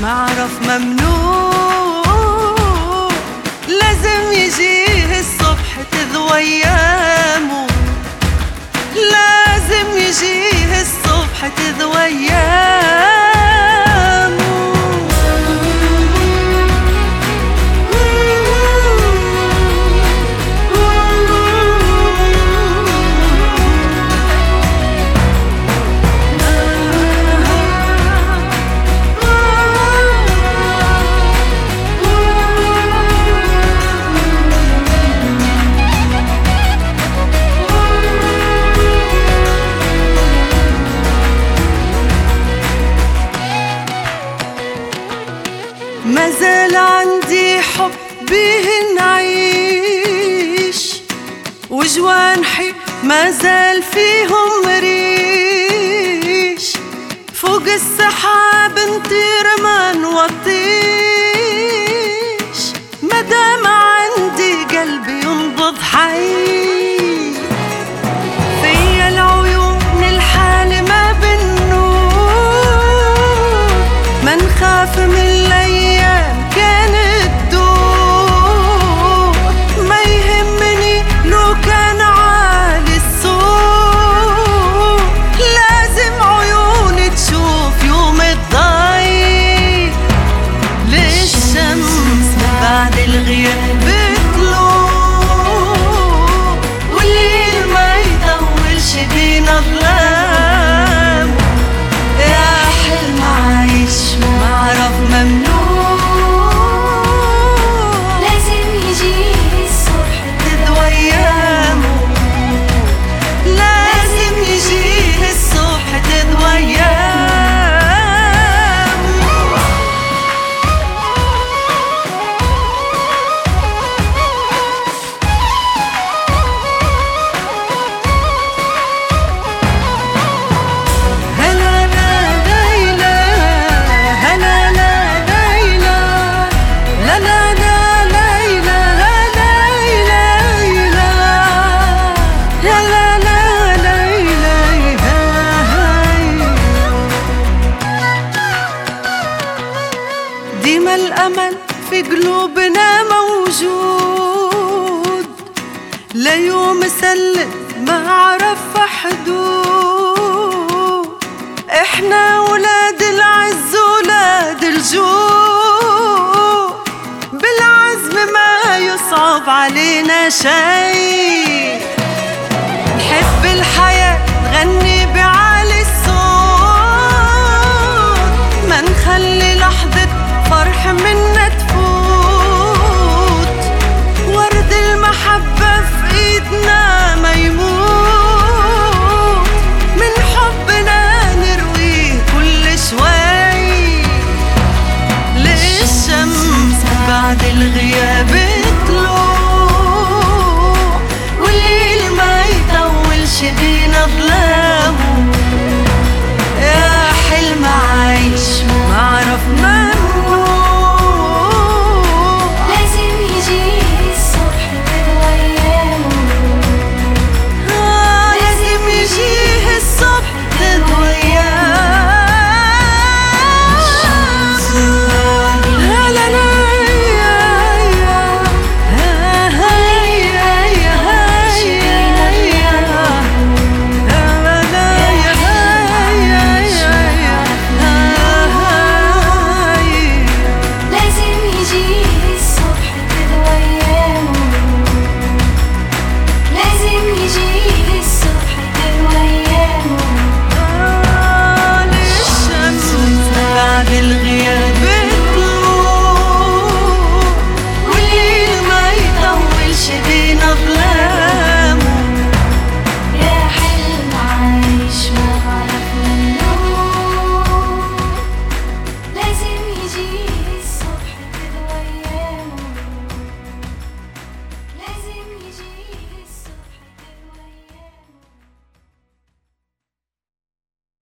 معرف ممنوع، لازم يجيه الصبح تذوى ايامه، لازم يجيه الصبح تذوى ايامه. مازال عندي حب بيه نعيش، وجوانحي مازال فيهم ريش، فوق السحاب نطير ما نوطيش، مادام عندي قلبي ينبض حي، فيا العيون الحالي ما بنور، ما نخاف من الليل بعد الغياب بطلوع، والليل ما يطولش بينا ظلام، يا حلم عايش معرف ممنوع، لازم يجيه الصبح تذوى ايامه، لازم يجيه الصبح تذوى ايامه. ديما الأمل في قلوبنا موجود، لا يوم سلم ما عرف حدود، احنا ولاد العز ولاد الجود، بالعزم ما يصعب علينا شي، نحب الحياة نغني بعالي الصوت، ما نخلي لحظة فرح منا